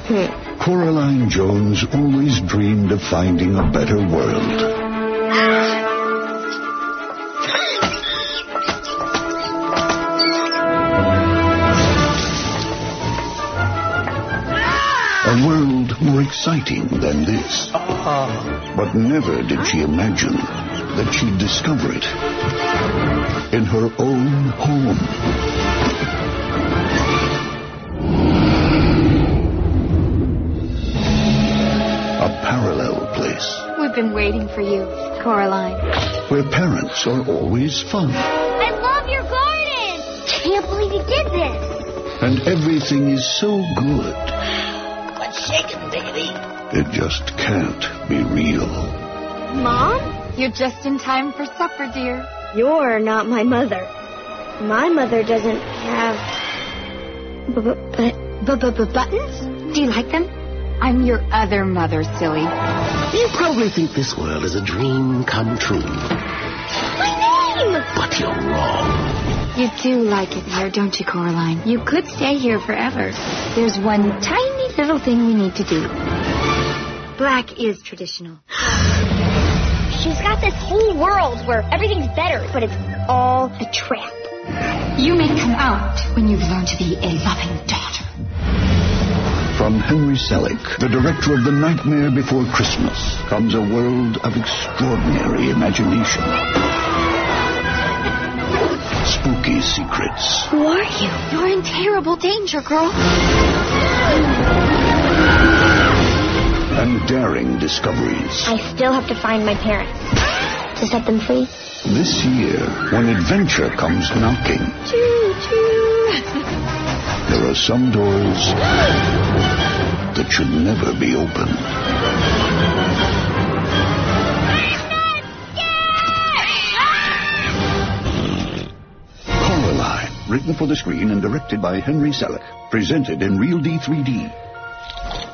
Coraline Jones always dreamed of finding a better world. A world more exciting than this. But never did she imagine that she'd discover it in her own home. A parallel place. We've been waiting for you, Coraline. Where parents are always fun. I love your garden! Can't believe you did this! And everything is so good. What's shaking, baby? It just can't be real. Mom? You're just in time for supper, dear. You're not my mother. My mother doesn't have... buttons? Do you like them? I'm your other mother, silly. You probably think this world is a dream come true. My name! But you're wrong. You do like it here, don't you, Coraline? You could stay here forever. There's one tiny little thing we need to do. Black is traditional. She's got this whole world where everything's better, but it's all a trap. You may come out when you've learned to be a loving daughter. From Henry Selick, the director of The Nightmare Before Christmas, comes a world of extraordinary imagination. Spooky secrets. Who are you? You're in terrible danger, girl. And daring discoveries. I still have to find my parents. To set them free? This year, when adventure comes knocking, Choo-choo. there are some doors that should never be opened. Coraline, written for the screen and directed by Henry Selick, presented in Real D 3D.